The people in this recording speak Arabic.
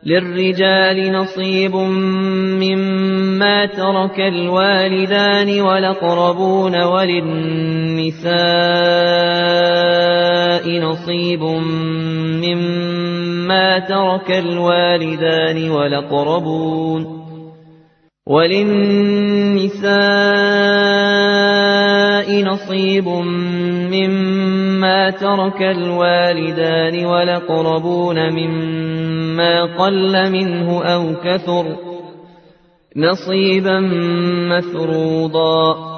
للرجال نصيب مما ترك الوالدان والأقربون وللنساء نصيب مما ترك الوالدان والأقربون مما قل منه أو كثر نصيبا مفروضا.